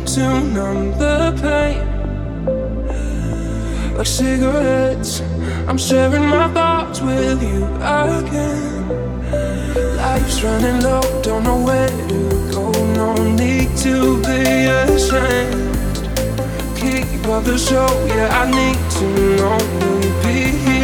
to numb the pain. Like cigarettes, I'm sharing my thoughts with you again. Life's running low, don't know where to go. No need to be ashamed. Keep up the show, yeah, I need to know. Will you be here?